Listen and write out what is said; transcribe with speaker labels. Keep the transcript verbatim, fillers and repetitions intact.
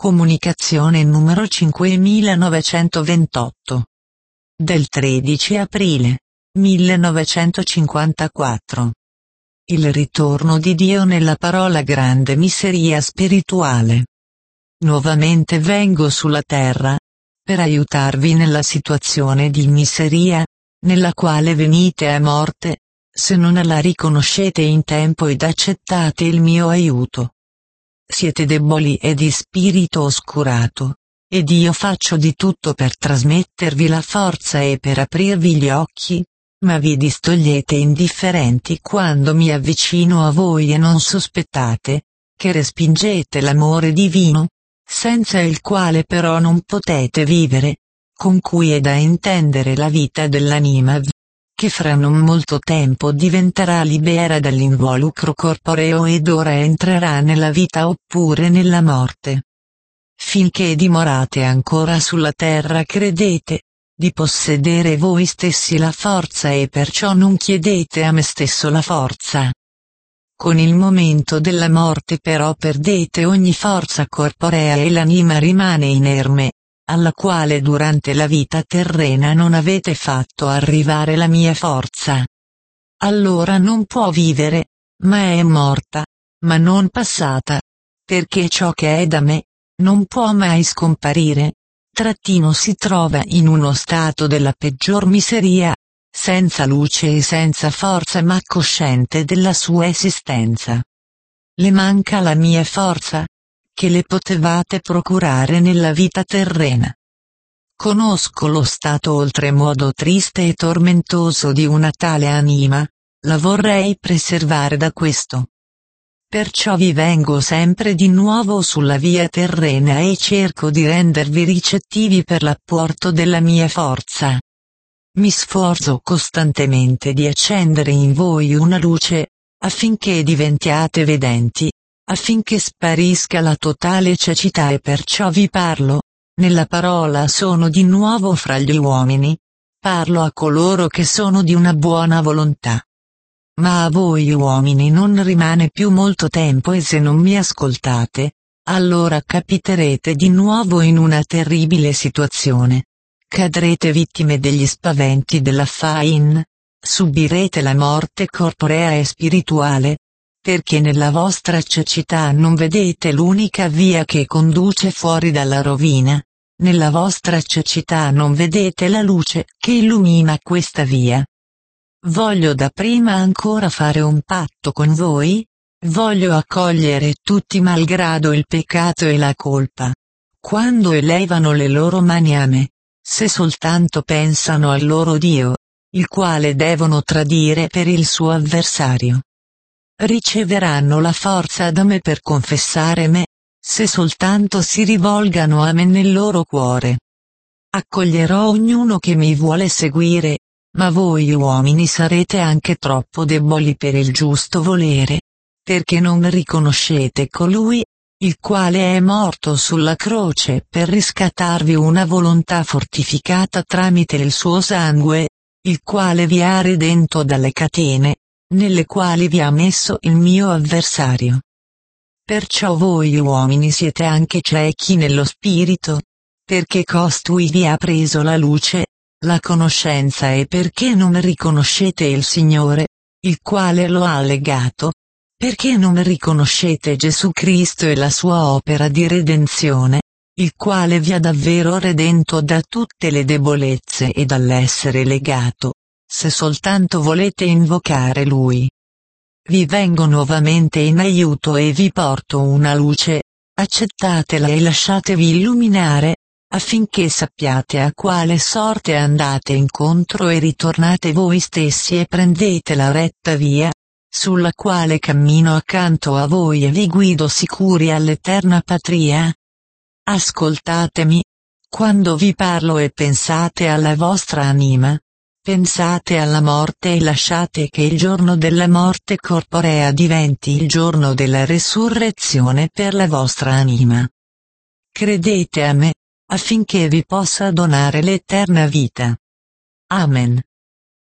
Speaker 1: Comunicazione numero cinquemilanovecentoventotto. Del tredici aprile millenovecentocinquantaquattro. Il ritorno di Dio nella parola grande miseria spirituale. Nuovamente vengo sulla terra, per aiutarvi nella situazione di miseria, nella quale venite a morte, se non la riconoscete in tempo ed accettate il mio aiuto. Siete deboli e di spirito oscurato, ed io faccio di tutto per trasmettervi la forza e per aprirvi gli occhi, ma vi distogliete indifferenti quando mi avvicino a voi e non sospettate, che respingete l'amore divino, senza il quale però non potete vivere, con cui è da intendere la vita dell'anima, che fra non molto tempo diventerà libera dall'involucro corporeo ed ora entrerà nella vita oppure nella morte. Finché dimorate ancora sulla terra credete di possedere voi stessi la forza e perciò non chiedete a me stesso la forza. Con il momento della morte però perdete ogni forza corporea e l'anima rimane inerme, alla quale durante la vita terrena non avete fatto arrivare la mia forza. Allora non può vivere, ma è morta, ma non passata, perché ciò che è da me non può mai scomparire. Trattino si trova in uno stato della peggior miseria, senza luce e senza forza ma cosciente della sua esistenza. Le manca la mia forza, che le potevate procurare nella vita terrena. Conosco lo stato oltremodo triste e tormentoso di una tale anima, la vorrei preservare da questo. Perciò vi vengo sempre di nuovo sulla via terrena e cerco di rendervi ricettivi per l'apporto della mia forza. Mi sforzo costantemente di accendere in voi una luce, affinché diventiate vedenti, affinché sparisca la totale cecità e perciò vi parlo, nella parola sono di nuovo fra gli uomini, parlo a coloro che sono di una buona volontà. Ma a voi uomini non rimane più molto tempo e se non mi ascoltate, allora capiterete di nuovo in una terribile situazione. Cadrete vittime degli spaventi della fain, subirete la morte corporea e spirituale, perché nella vostra cecità non vedete l'unica via che conduce fuori dalla rovina, nella vostra cecità non vedete la luce che illumina questa via. Voglio dapprima ancora fare un patto con voi, voglio accogliere tutti malgrado il peccato e la colpa. Quando elevano le loro mani a me, se soltanto pensano al loro Dio, il quale devono tradire per il suo avversario. Riceveranno la forza da me per confessare me, se soltanto si rivolgano a me nel loro cuore. Accoglierò ognuno che mi vuole seguire, ma voi uomini sarete anche troppo deboli per il giusto volere, perché non riconoscete colui, il quale è morto sulla croce per riscattarvi una volontà fortificata tramite il suo sangue, il quale vi ha redento dalle catene, nelle quali vi ha messo il mio avversario. Perciò voi uomini siete anche ciechi nello spirito, perché costui vi ha preso la luce, la conoscenza e perché non riconoscete il Signore, il quale lo ha legato, perché non riconoscete Gesù Cristo e la sua opera di redenzione, il quale vi ha davvero redento da tutte le debolezze e dall'essere legato, se soltanto volete invocare Lui. Vi vengo nuovamente in aiuto e vi porto una luce, accettatela e lasciatevi illuminare, affinché sappiate a quale sorte andate incontro e ritornate voi stessi e prendete la retta via, sulla quale cammino accanto a voi e vi guido sicuri all'eterna patria. Ascoltatemi, quando vi parlo e pensate alla vostra anima, pensate alla morte e lasciate che il giorno della morte corporea diventi il giorno della resurrezione per la vostra anima. Credete a me, affinché vi possa donare l'eterna vita. Amen.